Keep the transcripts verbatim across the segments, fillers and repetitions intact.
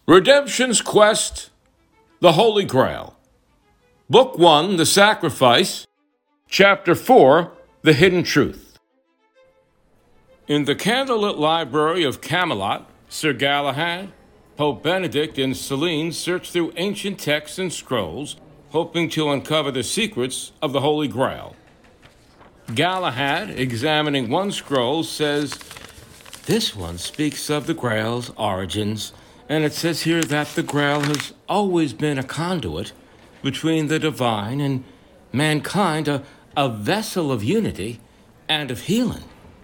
Redemption's Quest, The Holy Grail. Book one, The Sacrifice. Chapter four, The Hidden Truth. In the candlelit library of Camelot, Sir Galahad, Pope Benedict, and Selene search through ancient texts and scrolls, hoping to uncover the secrets of the Holy Grail. Galahad, examining one scroll, says, "This one speaks of the Grail's origins, and it says here that the Grail has always been a conduit between the divine and mankind, a, a vessel of unity and of healing.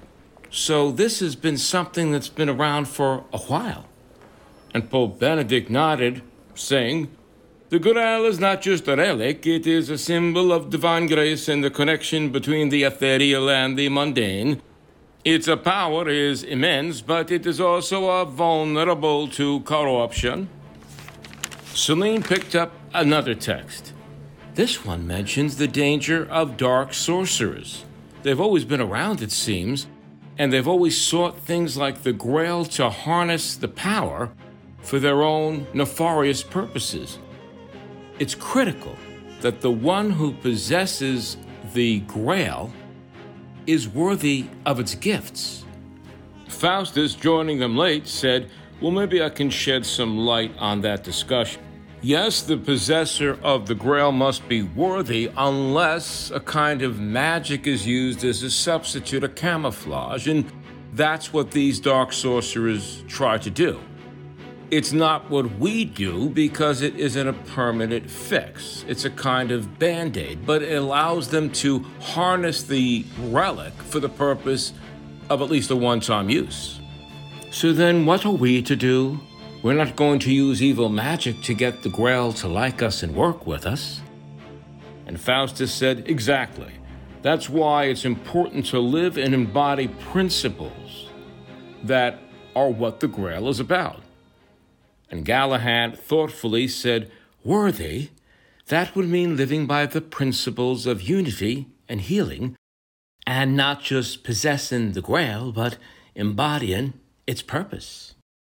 So this has been something that's been around for a while." And Pope Benedict nodded, saying, "The Grail is not just a relic, it is a symbol of divine grace and the connection between the ethereal and the mundane. Its power is immense, but it is also uh, vulnerable to corruption." Selene picked up another text. This one mentions the danger of dark sorcerers. They've always been around, it seems, and they've always sought things like the Grail to harness the power for their own nefarious purposes. It's critical that the one who possesses the Grail is worthy of its gifts. Faustus, joining them late, said, "Well, maybe I can shed some light on that discussion. Yes, the possessor of the Grail must be worthy unless a kind of magic is used as a substitute, a camouflage, and that's what these dark sorcerers try to do. It's not what we do because it isn't a permanent fix. It's a kind of band-aid, but it allows them to harness the relic for the purpose of at least a one-time use. So then what are we to do? We're not going to use evil magic to get the Grail to like us and work with us." And Faustus said, "Exactly. That's why it's important to live and embody principles that are what the Grail is about." And Galahad thoughtfully said, "Worthy? That would mean living by the principles of unity and healing, and not just possessing the Grail, but embodying its purpose."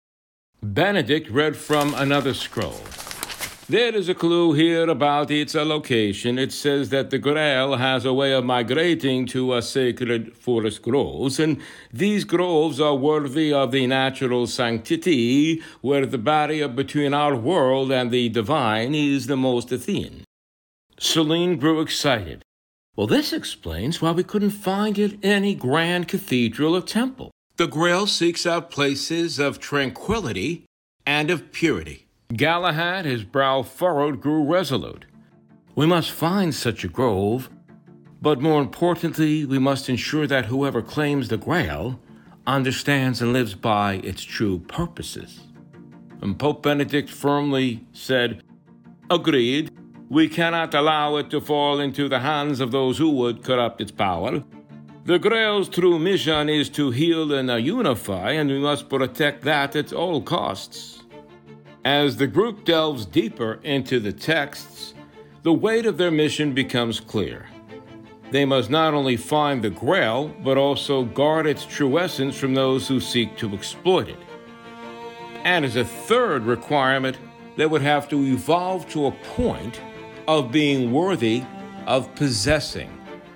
Benedict read from another scroll. "There is a clue here about its location. It says that the Grail has a way of migrating to a sacred forest groves, and these groves are worthy of the natural sanctity where the barrier between our world and the divine is the most thin." Selene grew excited. "Well, this explains why we couldn't find it in any grand cathedral or temple. The Grail seeks out places of tranquility and of purity." Galahad, his brow furrowed, grew resolute. "We must find such a grove, but more importantly, we must ensure that whoever claims the Grail understands and lives by its true purposes." And Pope Benedict firmly said, "Agreed. We cannot allow it to fall into the hands of those who would corrupt its power. The Grail's true mission is to heal and unify, and we must protect that at all costs." As the group delves deeper into the texts, the weight of their mission becomes clear. They must not only find the Grail, but also guard its true essence from those who seek to exploit it. And as a third requirement, they would have to evolve to a point of being worthy of possessing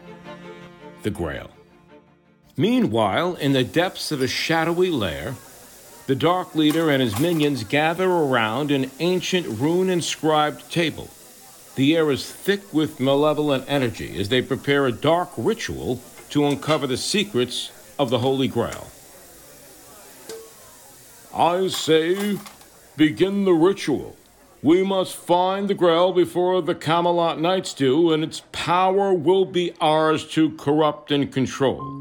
the Grail. Meanwhile, in the depths of a shadowy lair, the Dark Leader and his minions gather around an ancient rune-inscribed table. The air is thick with malevolent energy as they prepare a dark ritual to uncover the secrets of the Holy Grail. "I say, begin the ritual. We must find the Grail before the Camelot Knights do, and its power will be ours to corrupt and control."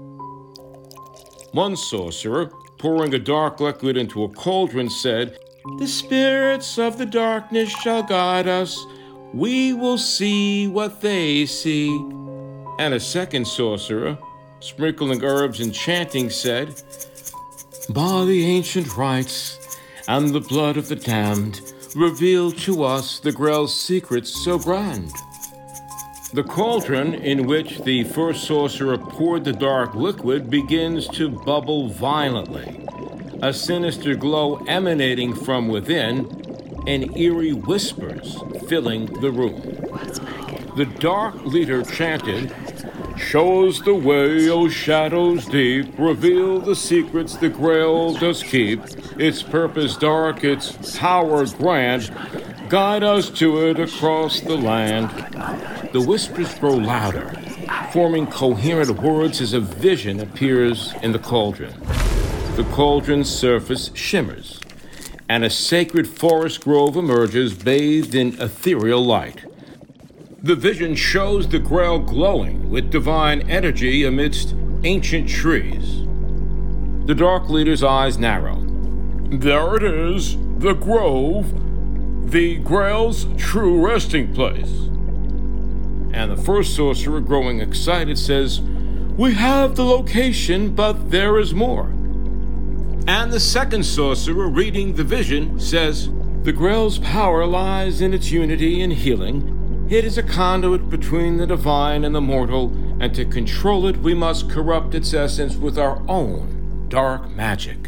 One sorcerer, pouring a dark liquid into a cauldron, said, "The spirits of the darkness shall guide us. We will see what they see." And a second sorcerer, sprinkling herbs and chanting, said, "By the ancient rites and the blood of the damned, reveal to us the Grail's secrets so grand." The cauldron in which the first sorcerer poured the dark liquid begins to bubble violently. a sinister glow emanating from within, and eerie whispers filling the room. The dark leader chanted, "Show us the way, O shadows deep, reveal the secrets the Grail does keep, its purpose dark, its power grand, guide us to it across the land." The whispers grow louder, forming coherent words as a vision appears in the cauldron. The cauldron's surface shimmers, and a sacred forest grove emerges bathed in ethereal light. The vision shows the Grail glowing with divine energy amidst ancient trees. The Dark Leader's eyes narrow. There it is, the grove, the Grail's true resting place. And the first sorcerer, growing excited, says, "We have the location, but there is more." And the second sorcerer, reading the vision, says, "The Grail's power lies in its unity and healing. It is a conduit between the divine and the mortal, and to control it we must corrupt its essence with our own dark magic."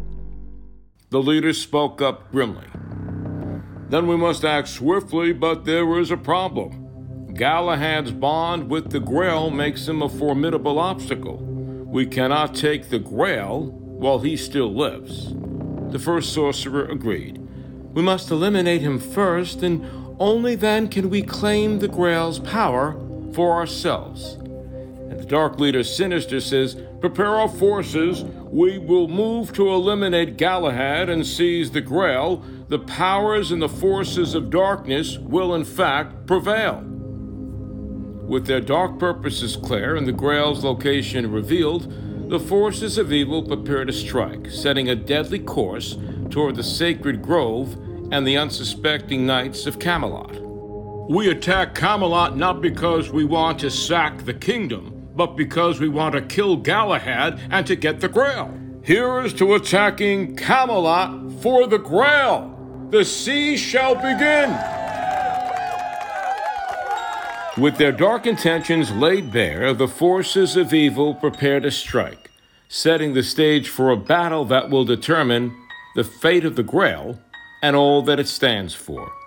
The leader spoke up grimly. "Then we must act swiftly, but there is a problem. Galahad's bond with the Grail makes him a formidable obstacle. We cannot take the Grail while he still lives." The first sorcerer agreed. "We must eliminate him first, and only then can we claim the Grail's power for ourselves." And the Dark Leader Sinister says, "Prepare our forces. We will move to eliminate Galahad and seize the Grail. The powers and the forces of darkness will in fact prevail." With their dark purposes clear and the Grail's location revealed, the forces of evil prepare to strike, setting a deadly course toward the sacred grove and the unsuspecting knights of Camelot. "We attack Camelot not because we want to sack the kingdom, but because we want to kill Galahad and to get the Grail. Here's to attacking Camelot for the Grail! The siege shall begin!" With their dark intentions laid bare, the forces of evil prepare to strike, setting the stage for a battle that will determine the fate of the Grail and all that it stands for.